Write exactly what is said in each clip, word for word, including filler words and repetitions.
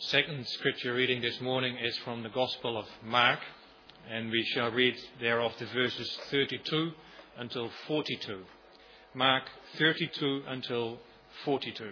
second scripture reading this morning is from the Gospel of Mark, and we shall read thereof the verses thirty-two until forty-two. Mark thirty-two until forty-two.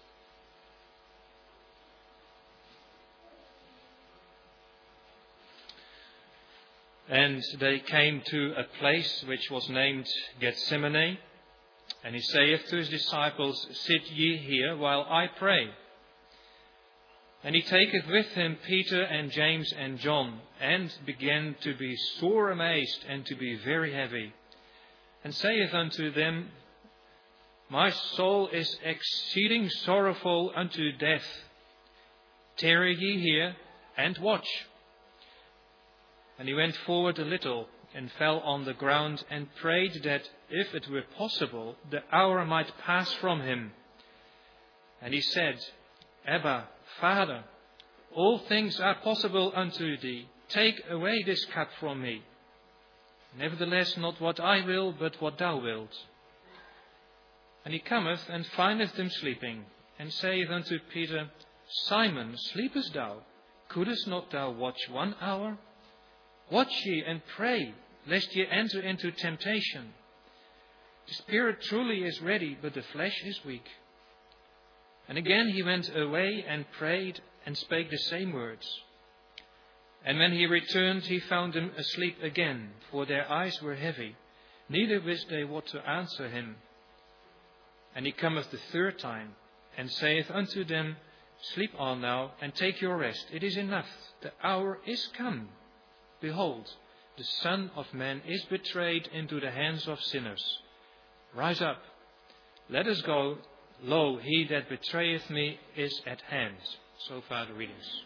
And they came to a place which was named Gethsemane, and he saith to his disciples, Sit ye here while I pray. And he taketh with him Peter and James and John, and began to be sore amazed and to be very heavy, and saith unto them, My soul is exceeding sorrowful unto death. Tarry ye here and watch. And he went forward a little, and fell on the ground, and prayed that, if it were possible, the hour might pass from him. And he said, Abba, Father, all things are possible unto thee. Take away this cup from me. Nevertheless, not what I will, but what thou wilt. And he cometh, and findeth them sleeping, and saith unto Peter, Simon, sleepest thou? Couldest not thou watch one hour? Watch ye and pray, lest ye enter into temptation. The spirit truly is ready, but the flesh is weak. And again he went away and prayed, and spake the same words. And when he returned, he found them asleep again, for their eyes were heavy, neither wist they what to answer him. And he cometh the third time, and saith unto them, Sleep on now, and take your rest. It is enough, the hour is come. Behold, the Son of Man is betrayed into the hands of sinners. Rise up, let us go. Lo, he that betrayeth me is at hand. So far the readings.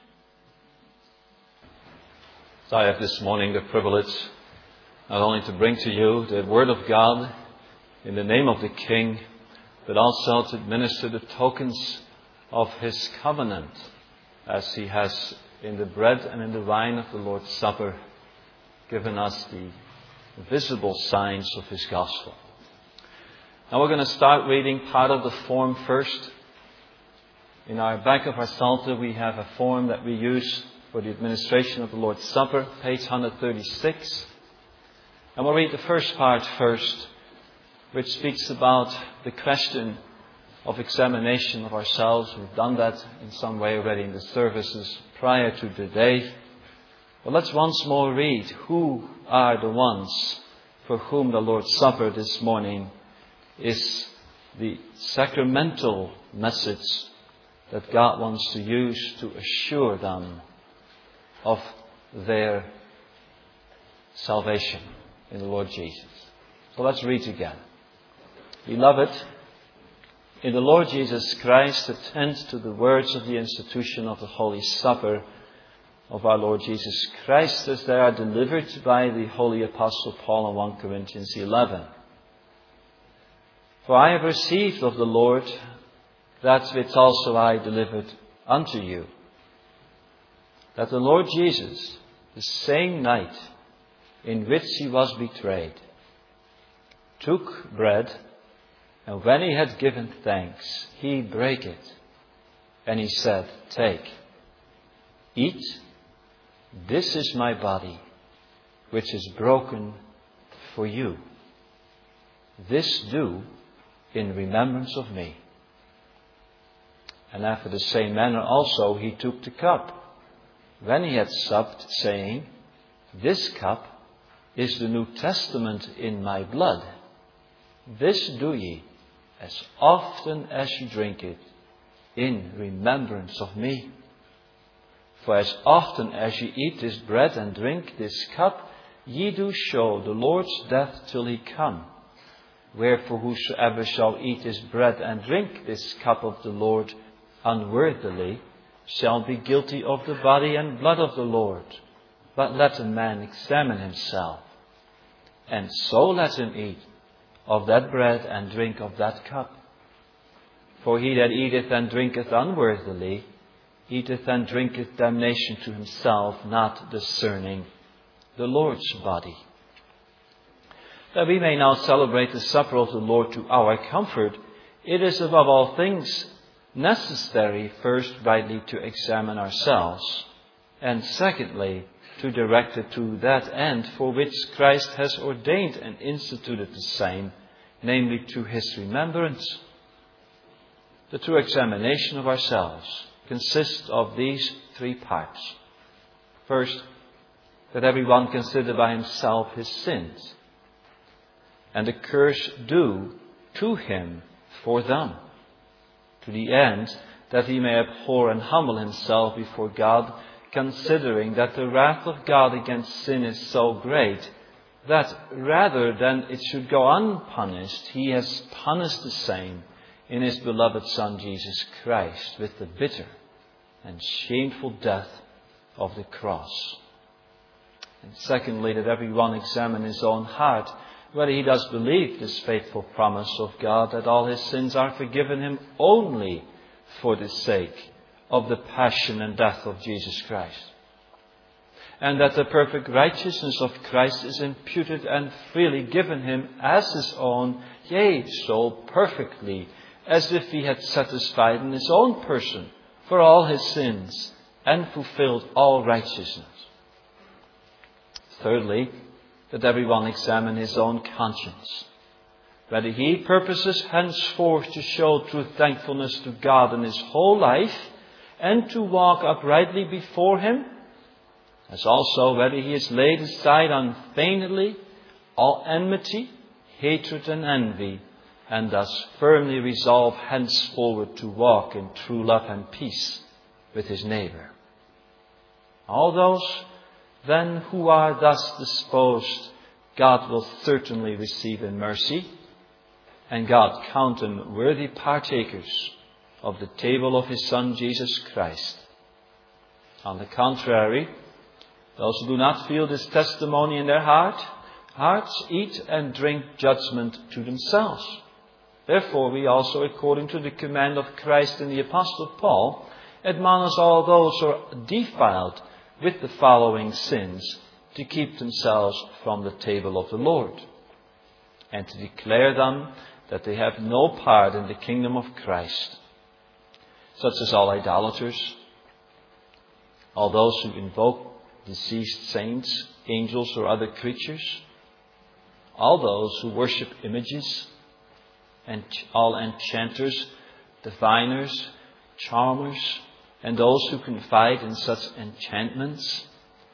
So I have this morning the privilege not only to bring to you the Word of God in the name of the King, but also to administer the tokens of His covenant, as He has in the bread and in the wine of the Lord's Supper given us the visible signs of His gospel. Now we're going to start reading part of the form first. In our back of our Psalter we have a form that we use for the administration of the Lord's Supper, page one thirty-six. And we'll read the first part first, which speaks about the question of examination of ourselves. We've done that in some way already in the services prior to today. But let's once more read, who are the ones for whom the Lord's Supper this morning is the sacramental message that God wants to use to assure them of their salvation in the Lord Jesus. So let's read again. Beloved, in the Lord Jesus Christ, attend to the words of the institution of the Holy Supper of our Lord Jesus Christ, as they are delivered by the Holy Apostle Paul in First Corinthians eleven. For I have received of the Lord that which also I delivered unto you, that the Lord Jesus, the same night in which He was betrayed, took bread, and when He had given thanks, He brake it, and He said, Take, eat, this is my body, which is broken for you. This do in remembrance of me. And after the same manner also He took the cup, when He had supped, saying, This cup is the New Testament in my blood. This do ye, as often as you drink it, in remembrance of me. For as often as ye eat this bread and drink this cup, ye do show the Lord's death till He come. Wherefore whosoever shall eat this bread and drink this cup of the Lord unworthily shall be guilty of the body and blood of the Lord. But let a man examine himself, and so let him eat of that bread and drink of that cup. For he that eateth and drinketh unworthily eateth and drinketh damnation to himself, not discerning the Lord's body. That we may now celebrate the supper of the Lord to our comfort, it is above all things necessary, first, rightly to examine ourselves, and secondly, to direct it to that end for which Christ has ordained and instituted the same, namely to His remembrance. The true examination of ourselves consists of these three parts. First, that everyone consider by himself his sins, and the curse due to him for them, to the end that he may abhor and humble himself before God, considering that the wrath of God against sin is so great that rather than it should go unpunished, He has punished the same in His beloved Son Jesus Christ with the bitter and shameful death of the cross. And secondly, that everyone examine his own heart, whether he does believe this faithful promise of God that all his sins are forgiven him only for the sake of the passion and death of Jesus Christ, and that the perfect righteousness of Christ is imputed and freely given him as his own, yea, so perfectly, as if he had satisfied in his own person for all his sins and fulfilled all righteousness. Thirdly, that everyone examine his own conscience, whether he purposes henceforth to show true thankfulness to God in his whole life and to walk uprightly before Him, as also whether he has laid aside unfeignedly all enmity, hatred and envy, and thus firmly resolve henceforward to walk in true love and peace with his neighbour. All those then who are thus disposed, God will certainly receive in mercy, and God count them worthy partakers of the table of His Son Jesus Christ. On the contrary, those who do not feel this testimony in their heart, hearts eat and drink judgment to themselves. Therefore we also, according to the command of Christ and the Apostle Paul, admonish all those who are defiled with the following sins to keep themselves from the table of the Lord, and to declare them that they have no part in the kingdom of Christ, such as all idolaters, all those who invoke deceased saints, angels or other creatures, all those who worship images, and all enchanters, diviners, charmers, and those who confide in such enchantments,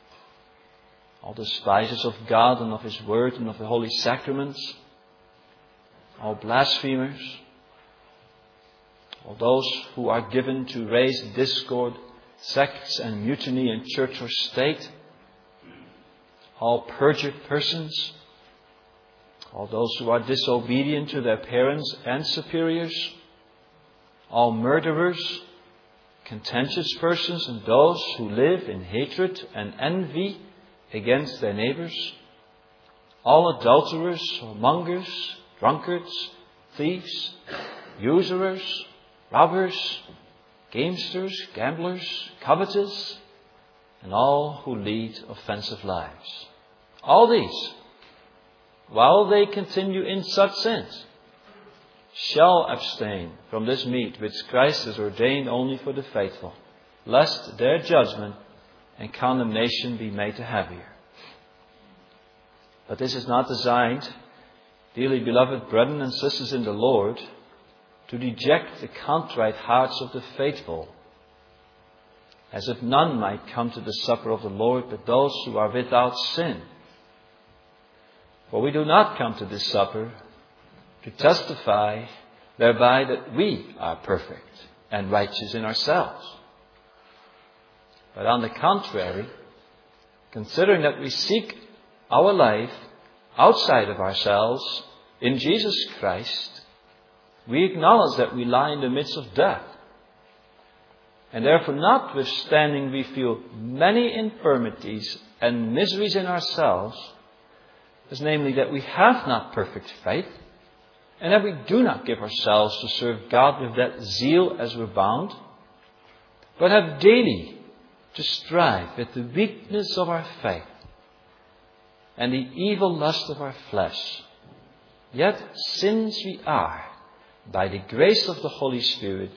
all despisers of God and of His word and of the holy sacraments, all blasphemers, all those who are given to raise discord, sects and mutiny in church or state, all perjured persons, all those who are disobedient to their parents and superiors, all murderers, contentious persons, and those who live in hatred and envy against their neighbours, all adulterers, whoremongers, drunkards, thieves, usurers, robbers, gamesters, gamblers, covetous, and all who lead offensive lives. All these, while they continue in such sins, shall abstain from this meat which Christ has ordained only for the faithful, lest their judgment and condemnation be made heavier. But this is not designed, dearly beloved brethren and sisters in the Lord, to deject the contrite hearts of the faithful, as if none might come to the supper of the Lord but those who are without sin. For we do not come to this supper to testify thereby that we are perfect and righteous in ourselves, but on the contrary, considering that we seek our life outside of ourselves in Jesus Christ, we acknowledge that we lie in the midst of death, and therefore notwithstanding we feel many infirmities and miseries in ourselves, as namely that we have not perfect faith, and that we do not give ourselves to serve God with that zeal as we're bound, but have daily to strive with the weakness of our faith and the evil lust of our flesh. Yet, since we are, by the grace of the Holy Spirit,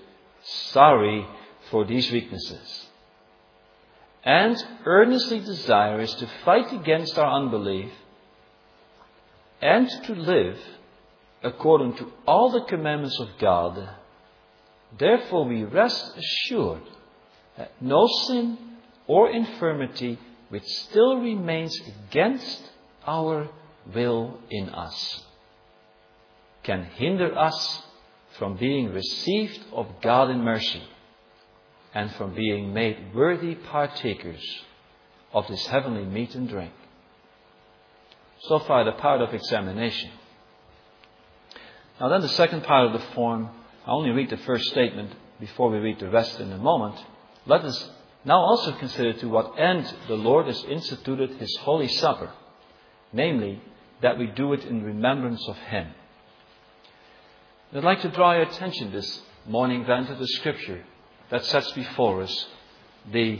sorry for these weaknesses, and earnestly desirous to fight against our unbelief and to live according to all the commandments of God. Therefore we rest assured that no sin or infirmity which still remains against our will in us can hinder us from being received of God in mercy and from being made worthy partakers of this heavenly meat and drink. So far the part of examination. Now then the second part of the form, I only read the first statement before we read the rest in a moment. Let us now also consider to what end the Lord has instituted His Holy Supper, namely, that we do it in remembrance of Him. I'd like to draw your attention this morning then to the Scripture that sets before us the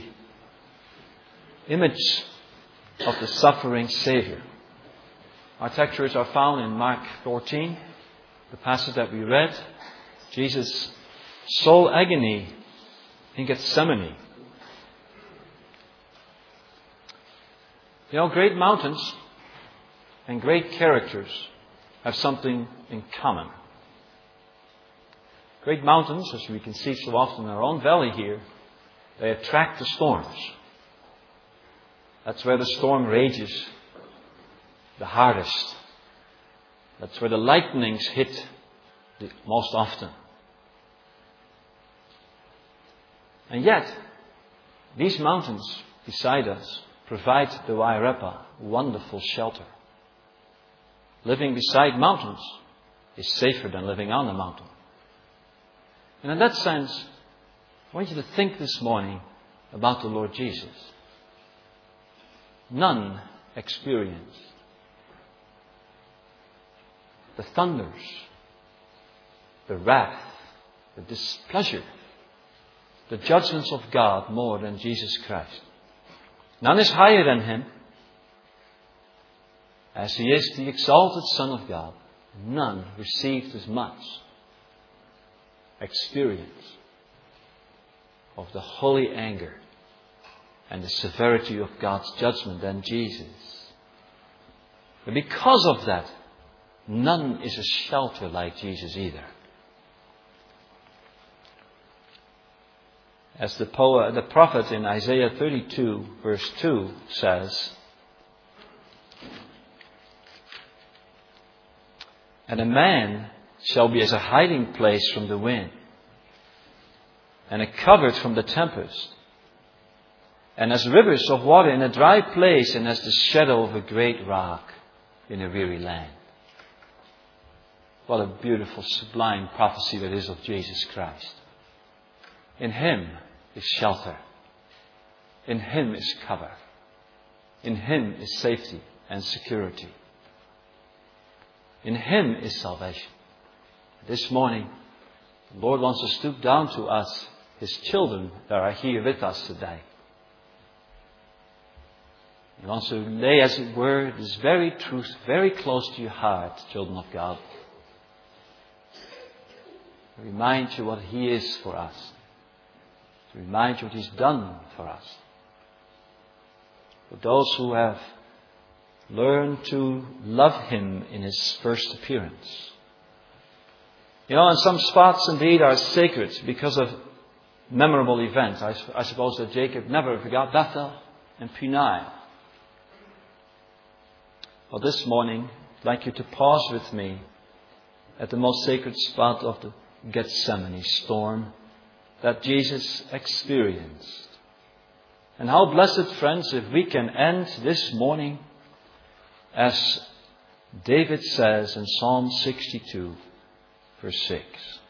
image of the suffering Savior. Our textures are found in Mark fourteen, the passage that we read, Jesus' soul agony in Gethsemane. You know, great mountains and great characters have something in common. Great mountains, as we can see so often in our own valley here, they attract the storms. That's where the storm rages the hardest. That's where the lightnings hit the most often. And yet, these mountains beside us provide the Wairarapa wonderful shelter. Living beside mountains is safer than living on a mountain. And in that sense, I want you to think this morning about the Lord Jesus. None experienced the thunders, the wrath, the displeasure, the judgments of God more than Jesus Christ. None is higher than Him. As He is the exalted Son of God, none received as much experience of the holy anger and the severity of God's judgment than Jesus. But because of that, none is a shelter like Jesus either. As the poet, the prophet in Isaiah thirty-two verse two says, "And a man shall be as a hiding place from the wind, and a covert from the tempest, and as rivers of water in a dry place, and as the shadow of a great rock in a weary land." What a beautiful, sublime prophecy that is of Jesus Christ. In Him is shelter. In Him is cover. In Him is safety and security. In Him is salvation. This morning, the Lord wants to stoop down to us, His children that are here with us today. He wants to lay, as it were, this very truth very close to your heart, children of God. To remind you what He is for us. To remind you what He's done for us. For those who have learned to love Him in His first appearance. You know, and some spots indeed are sacred because of memorable events. I, I suppose that Jacob never forgot Bethel and Peniel. Well, this morning, I'd like you to pause with me at the most sacred spot of the Gethsemane storm that Jesus experienced. And how blessed, friends, if we can end this morning as David says in Psalm sixty-two, verse six.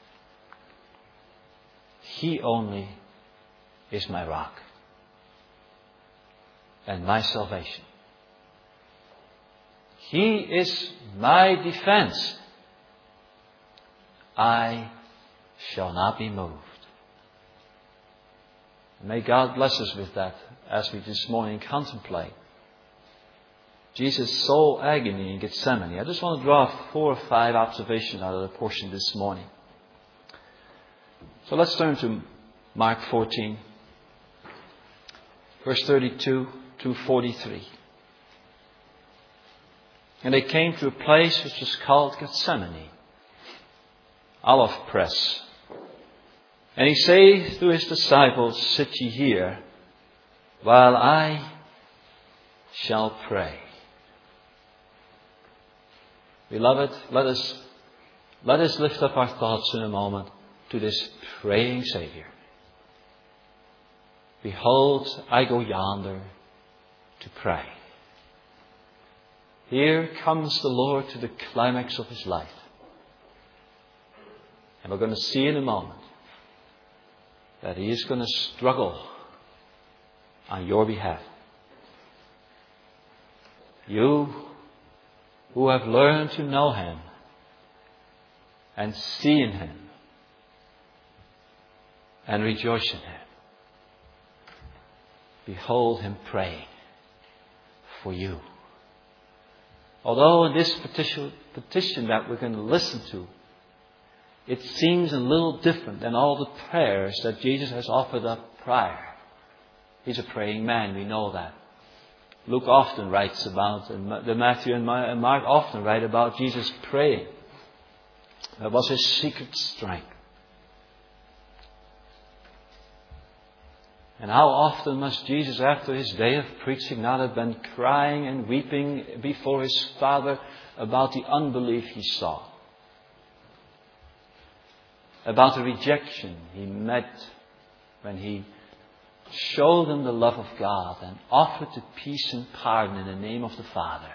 He only is my rock and my salvation. He is my defense. I shall not be moved. May God bless us with that as we this morning contemplate Jesus' soul agony in Gethsemane. I just want to draw four or five observations out of the portion this morning. So let's turn to Mark fourteen, verse thirty-two to forty-three. And they came to a place which was called Gethsemane, olive press. And he saith to his disciples, sit ye here, while I shall pray. Beloved, let us, let us lift up our thoughts in a moment to this praying Savior. Behold, I go yonder to pray. Here comes the Lord to the climax of his life. And we're going to see in a moment that he is going to struggle on your behalf. You who have learned to know him and see in him and rejoice in him. Behold him praying for you. Although in this petition, petition that we're going to listen to, it seems a little different than all the prayers that Jesus has offered up prior. He's a praying man, we know that. Luke often writes about, and the Matthew and Mark often write about Jesus praying. That was his secret strength. And how often must Jesus, after his day of preaching, not have been crying and weeping before his Father about the unbelief he saw, about the rejection he met when he showed them the love of God and offered the peace and pardon in the name of the Father.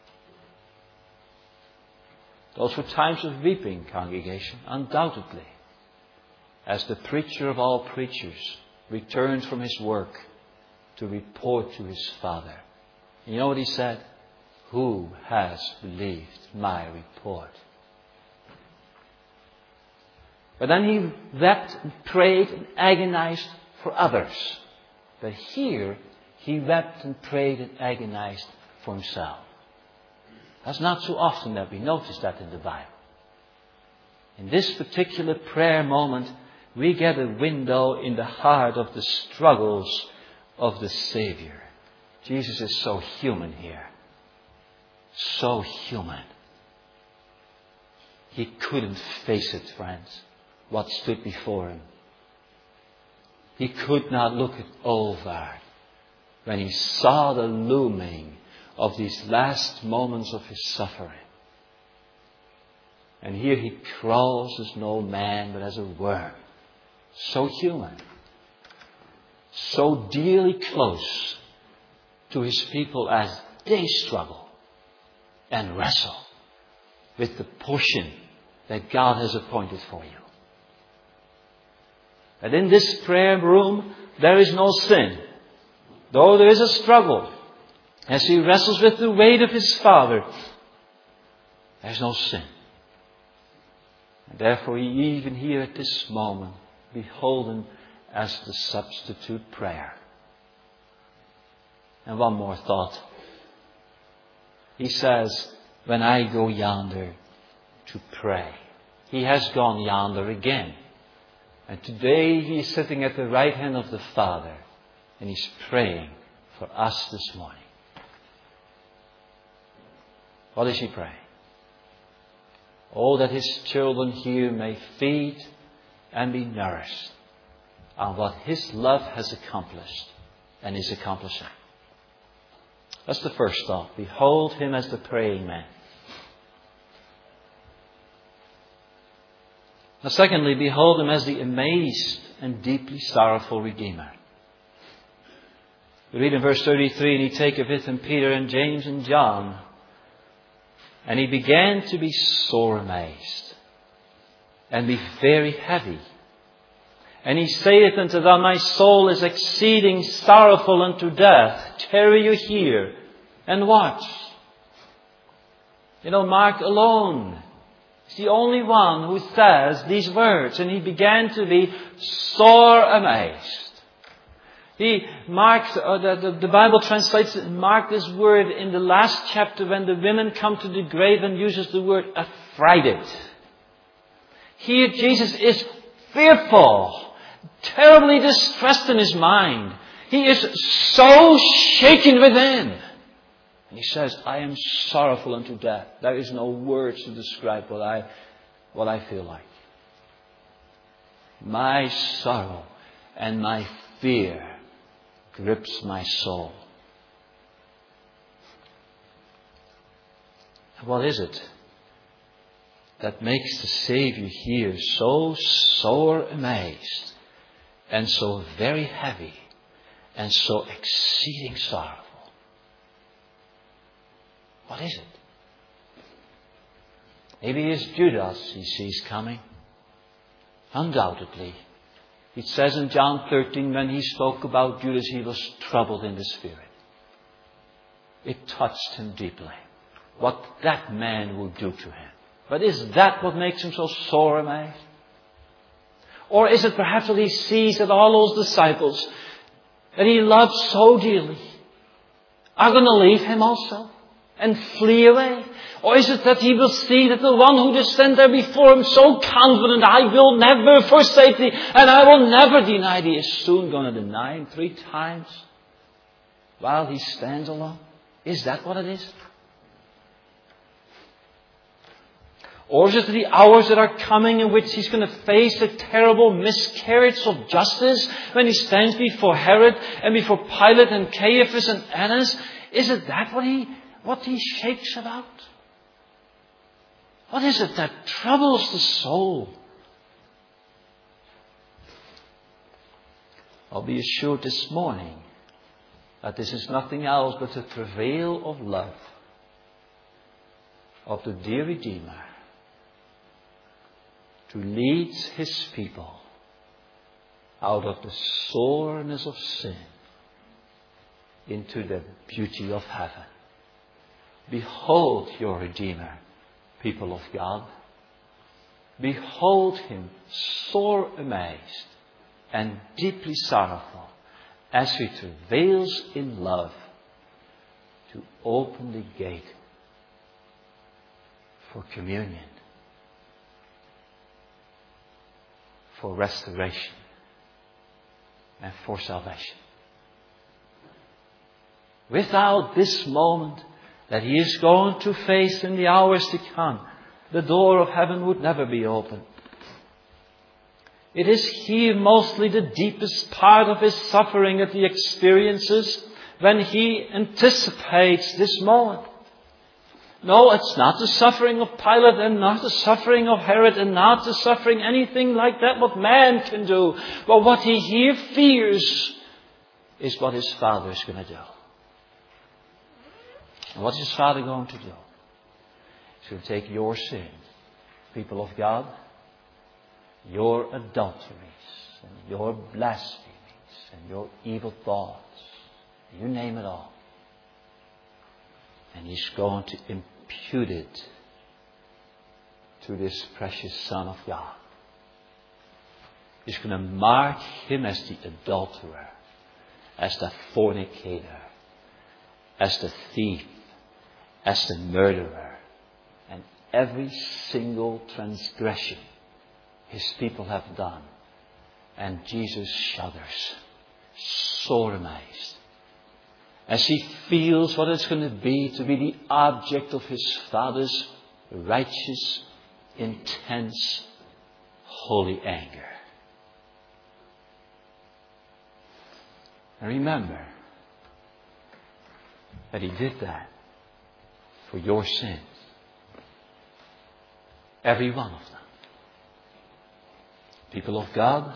Those were times of weeping, congregation, undoubtedly, as the preacher of all preachers returned from his work to report to his Father. And you know what he said? Who has believed my report? But then he wept and prayed and agonized for others. But here, he wept and prayed and agonized for himself. That's not so often that we notice that in the Bible. In this particular prayer moment, we get a window in the heart of the struggles of the Savior. Jesus is so human here. So human. He couldn't face it, friends, what stood before him. He could not look it over when he saw the looming of these last moments of his suffering. And here he crawls as no man, but as a worm. So human. So dearly close to his people as they struggle and wrestle with the portion that God has appointed for you. And in this prayer room, there is no sin. Though there is a struggle, as he wrestles with the weight of his Father, there's no sin. And therefore, even here at this moment, behold him as the substitute prayer. And one more thought. He says, when I go yonder to pray. He has gone yonder again. And today he is sitting at the right hand of the Father. And he's praying for us this morning. What is he praying? Oh, that his children here may feed and be nourished on what his love has accomplished and is accomplishing. That's the first thought. Behold him as the praying man. Now, secondly, behold him as the amazed and deeply sorrowful Redeemer. We read in verse thirty-three, and he taketh with him Peter and James and John, and he began to be sore amazed, and be very heavy. And he saith unto them, my soul is exceeding sorrowful unto death. Tarry you here and watch. You know, Mark alone is the only one who says these words. And he began to be sore amazed. He marks, uh, the, the, the Bible translates mark this word in the last chapter when the women come to the grave and uses the word affrighted. Here Jesus is fearful, terribly distressed in his mind. He is so shaken within. And he says, I am sorrowful unto death. There is no words to describe what I, what I feel like. My sorrow and my fear grips my soul. What is it that makes the Savior here so sore amazed and so very heavy and so exceeding sorrowful? What is it? Maybe it's Judas he sees coming. Undoubtedly. It says in John thirteen, when he spoke about Judas, he was troubled in the spirit. It touched him deeply. What that man will do to him. But is that what makes him so sore amazed? Or is it perhaps that he sees that all those disciples that he loved so dearly are going to leave him also and flee away? Or is it that he will see that the one who just stand there before him so confident, I will never forsake thee and I will never deny thee, is soon going to deny him three times while he stands alone? Is that what it is? Or is it the hours that are coming in which he's going to face a terrible miscarriage of justice when he stands before Herod and before Pilate and Caiaphas and Annas? Is it that what he, what he shakes about? What is it that troubles the soul? I'll be assured this morning that this is nothing else but the travail of love of the dear Redeemer to lead his people out of the soreness of sin into the beauty of heaven. Behold your Redeemer, people of God. Behold him sore amazed and deeply sorrowful as he travails in love to open the gate for communion, for restoration, and for salvation. Without this moment that he is going to face in the hours to come, the door of heaven would never be open. It is here mostly the deepest part of his suffering that he experiences when he anticipates this moment. No, it's not the suffering of Pilate and not the suffering of Herod and not the suffering anything like that what man can do. But what he here fears is what his Father is going to do. And what is his Father going to do? He's going to take your sin, people of God, your adulteries and your blasphemies and your evil thoughts, you name it all. And he's going to impute it to this precious Son of God. He's going to mark him as the adulterer, as the fornicator, as the thief, as the murderer, and every single transgression his people have done. And Jesus shudders, sore amazed, as he feels what it's going to be to be the object of his Father's righteous, intense, holy anger. And remember that he did that for your sins. Every one of them. People of God,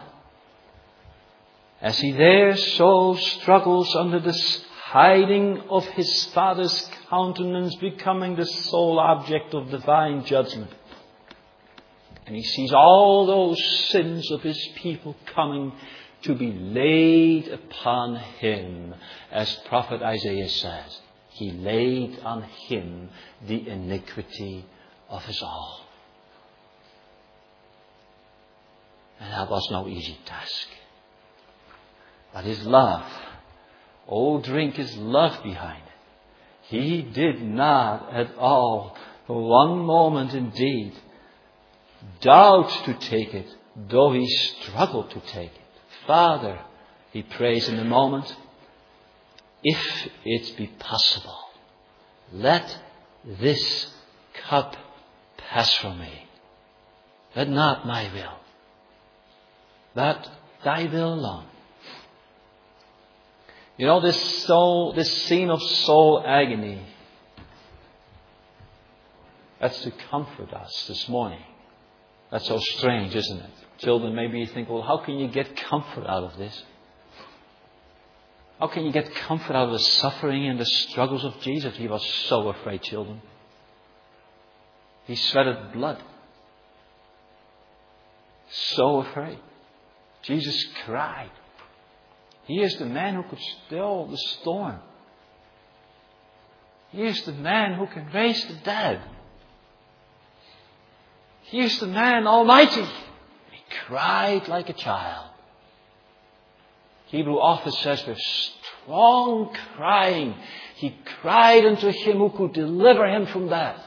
as he there so struggles under this hiding of his Father's countenance, becoming the sole object of divine judgment. And he sees all those sins of his people coming to be laid upon him. As prophet Isaiah says, he laid on him the iniquity of us all. And that was no easy task. But his love, oh, drink his love behind it. He did not at all, for one moment indeed, doubt to take it, though he struggled to take it. Father, he prays in a moment, if it be possible, let this cup pass from me. But not my will, but thy will alone. You know, this soul, this scene of soul agony, that's to comfort us this morning. That's so strange, isn't it? Children, maybe you think, well, how can you get comfort out of this? How can you get comfort out of the suffering and the struggles of Jesus? He was so afraid, children. He sweated blood. So afraid. Jesus cried. He is the man who could still the storm. He is the man who can raise the dead. He is the man Almighty. He cried like a child. Hebrew author says with strong crying, he cried unto him who could deliver him from death.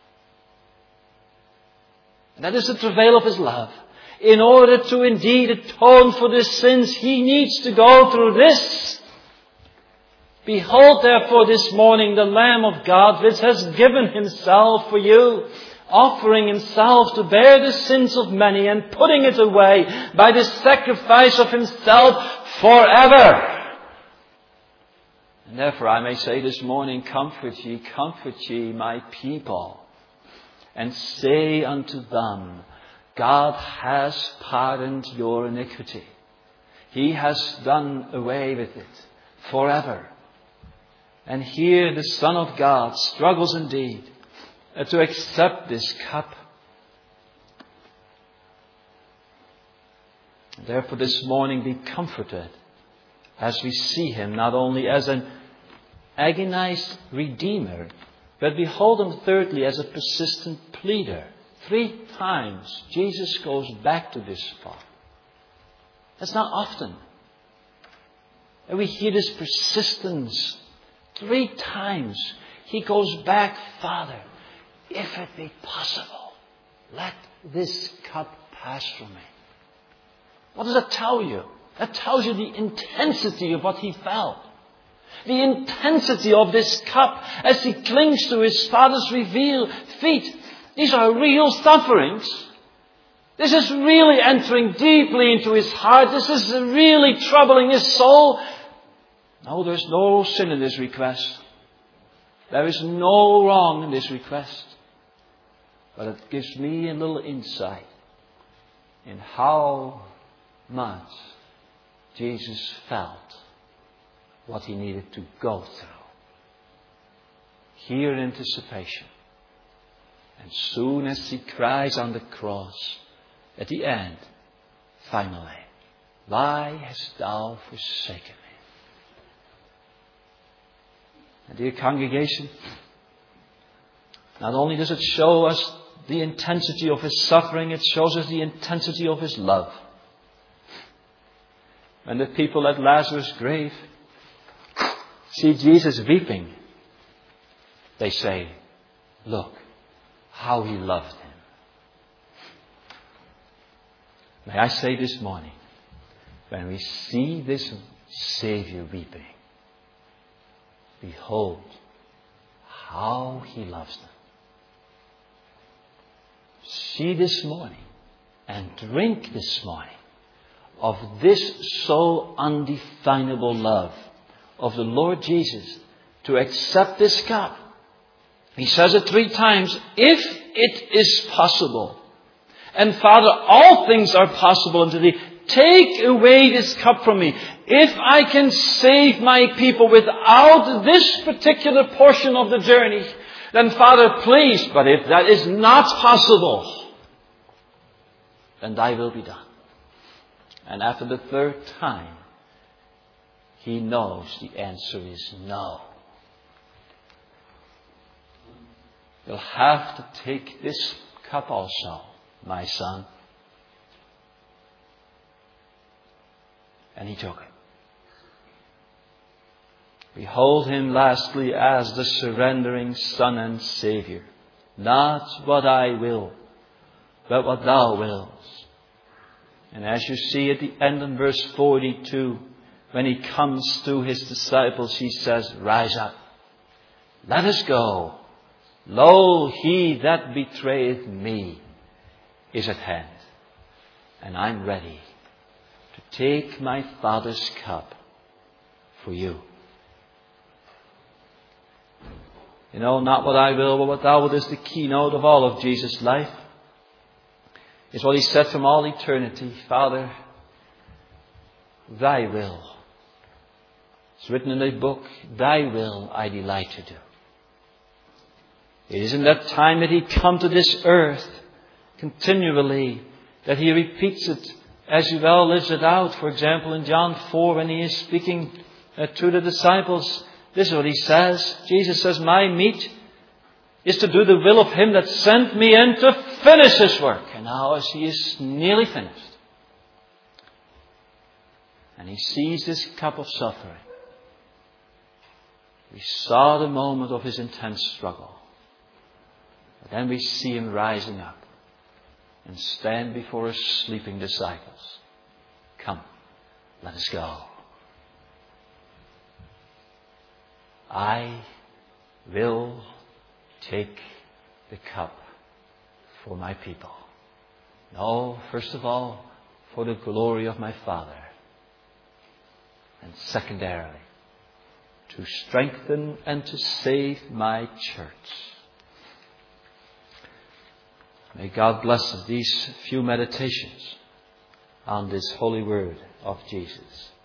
And that is the travail of his love. In order to indeed atone for the sins, he needs to go through this. Behold, therefore, this morning the Lamb of God, which has given himself for you, offering himself to bear the sins of many and putting it away by the sacrifice of himself forever. And therefore I may say this morning, comfort ye, comfort ye, my people, and say unto them, God has pardoned your iniquity. He has done away with it forever. And here the Son of God struggles indeed to accept this cup. Therefore this morning be comforted as we see him not only as an agonized Redeemer, but behold him thirdly as a persistent pleader. Three times Jesus goes back to this spot. That's not often. And we hear this persistence. Three times he goes back, Father, if it be possible, let this cup pass from me. What does that tell you? That tells you the intensity of what he felt. The intensity of this cup as he clings to his Father's revealed feet. These are real sufferings. This is really entering deeply into his heart. This is really troubling his soul. No, there's no sin in this request. There is no wrong in this request. But it gives me a little insight in how much Jesus felt what he needed to go through. Here in anticipation. And soon as he cries on the cross, at the end, finally, why hast thou forsaken me? And dear congregation, not only does it show us the intensity of his suffering, it shows us the intensity of his love. When the people at Lazarus' grave see Jesus weeping, they say, look how he loved him. May I say this morning, when we see this Savior weeping, behold how he loves them. See this morning and drink this morning of this so undefinable love of the Lord Jesus to accept this cup. He says it three times, if it is possible. And Father, all things are possible unto thee. Take away this cup from me. If I can save my people without this particular portion of the journey, then Father, please, but if that is not possible, then thy will be done. And after the third time, he knows the answer is no. You'll have to take this cup also, my son. And he took it. Behold him lastly as the surrendering Son and Savior. Not what I will, but what thou wilt. And as you see at the end in verse forty-two, when he comes to his disciples, he says, rise up, let us go. Lo, he that betrayeth me is at hand, and I'm ready to take my Father's cup for you. You know, not what I will, but what thou wilt is the keynote of all of Jesus' life. It's what he said from all eternity. Father, thy will. It's written in a book, thy will I delight to do. It is in that time that he come to this earth continually that he repeats it as he well lives it out. For example, in John four, when he is speaking uh, to the disciples, this is what he says. Jesus says, my meat is to do the will of him that sent me and to finish his work. And now as he is nearly finished, and he sees this cup of suffering, we saw the moment of his intense struggle. But then we see him rising up and stand before his sleeping disciples. Come, let us go. I will take the cup for my people. No, first of all, for the glory of my Father. And secondarily, to strengthen and to save my church. May God bless these few meditations on this holy word of Jesus.